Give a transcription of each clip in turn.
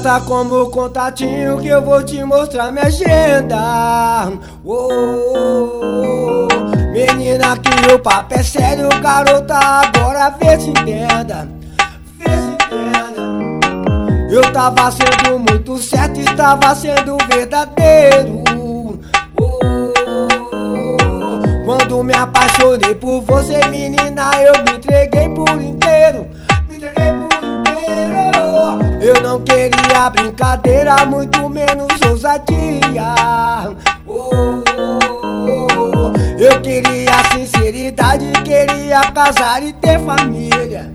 Arrasta como contatinho que eu vou te mostrar minha agenda. Menina, que o papo é sério, garota, agora vê se entenda. Vê se entenda. Eu tava sendo muito certo, estava sendo verdadeiro. Quando me apaixonei por você, menina, eu me entreguei por inteiro. Me entreguei por inteiro. Eu não queria brincadeira, muito menos ousadia. Eu queria sinceridade, queria casar e ter família.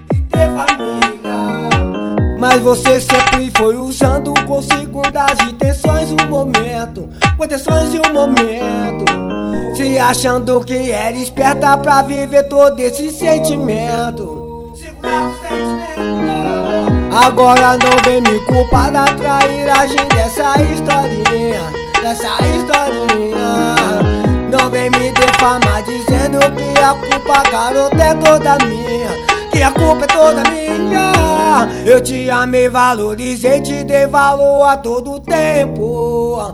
Mas você sempre foi usando com segundas intenções um momento, com intenções de um momento, se achando que era esperta pra viver todo esse sentimento. Agora não vem me culpar da trairagem dessa historinha, dessa historinha. Não vem me defamar dizendo que a culpa, garota, é toda minha, que a culpa é toda minha. Eu te amei, valorizei, te dei valor a todo tempo.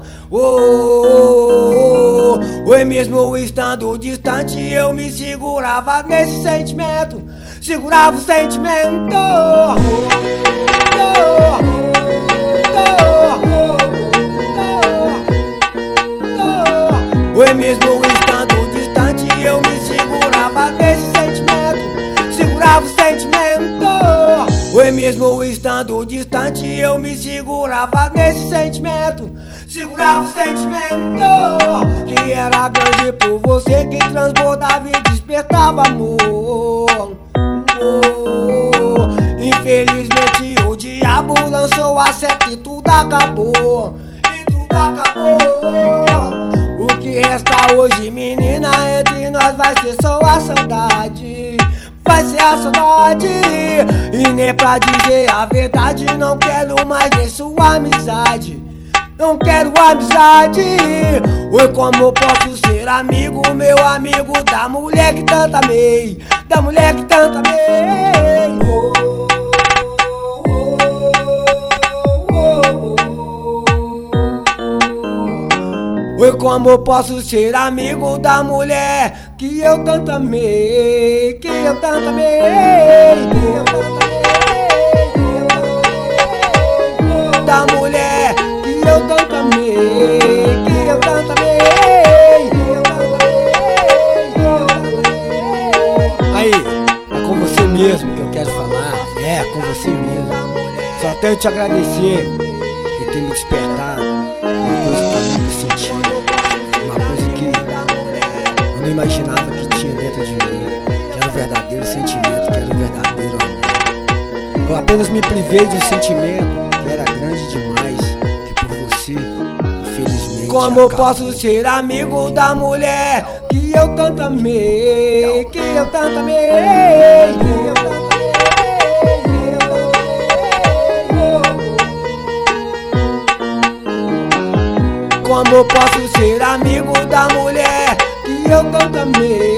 Oi, mesmo estando distante, eu me segurava nesse sentimento, segurava o sentimento. Oi, mesmo estando distante, eu me segurava nesse sentimento, segurava o sentimento. Oi, mesmo estando distante, eu me segurava nesse sentimento, segurava o sentimento. Que era grande por você, que transbordava e despertava amor. Infelizmente o diabo lançou a seta e tudo acabou. E tudo acabou. O que resta hoje, menina, entre nós vai ser só a saudade. Vai ser a saudade. E nem pra dizer a verdade, não quero mais nem sua amizade. Não quero amizade. Oi, como eu posso ser amigo, meu amigo, da mulher que tanto amei, da mulher que tanto amei. Oi, como eu posso ser amigo da mulher que eu tanto amei, que eu tanto amei, que eu tanto amei, da mulher que eu tanto amei, que eu tanto amei. Aí, é com você mesmo que eu quero falar, é com você mesmo. Só tenho te agradecer por ter me despertado uma coisa que eu nunca senti, uma coisa que eu não imaginava que tinha dentro de mim, que era um verdadeiro sentimento, que era um verdadeiro amor. Eu apenas me privei de um sentimento que era grande demais, que por você, infelizmente, como eu posso ser amigo da mulher que eu tanto amei, que eu tanto amei, que eu tanto amei. Como eu posso ser amigo da mulher que eu tanto amei?